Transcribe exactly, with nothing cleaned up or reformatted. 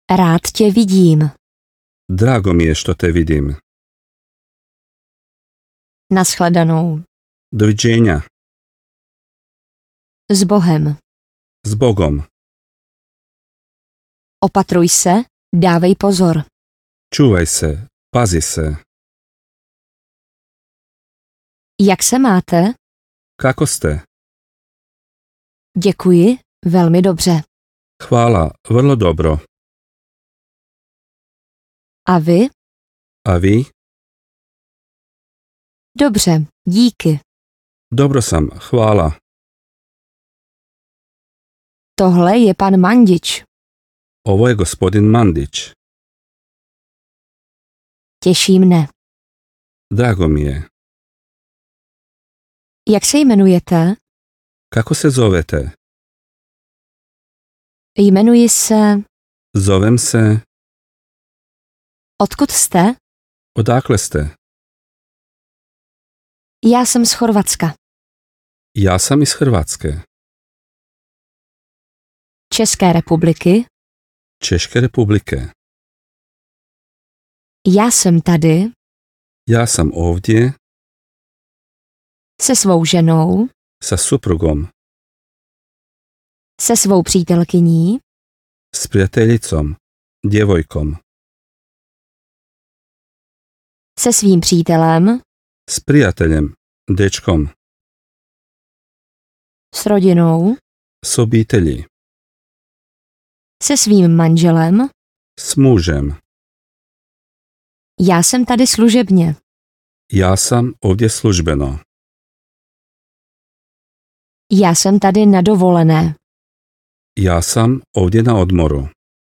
Rád tě vidím. Drago mi je što te vidim. Nashledanou. Doviđenja. S Bohem. S Bogom. Opatruj se, dávej pozor. Čuvaj se, pazi se. Jak se máte? Kako ste? Děkuji, velmi dobře. Hvala, vrlo dobro. A vy? A vi? Dobře, díky. Dobro sam, hvala. Tohle je pan Mandič. Ovo je gospodin Mandić. Těší mne. Drago mi je. Jak se jmenujete? Kako se zovete? Jmenuji se... Zovem se... Odkud jste? Odakle ste? Já jsem z Chorvatska. Ja sam iz Hrvatske. České republiky. Češke republike. Já jsem tady Ja sam ovdje se svou ženou, sa suprugom, se svou přítelkyní, s prijateljicom, djevojkom, se svým přítelem, s prijateljem, dečkom, s rodinou, s obitelji, se svým manželem. s mužem. Já jsem tady služebně. Ja sam ovdje službeno. Já jsem tady na dovolené. Ja sam ovdje na odmoru.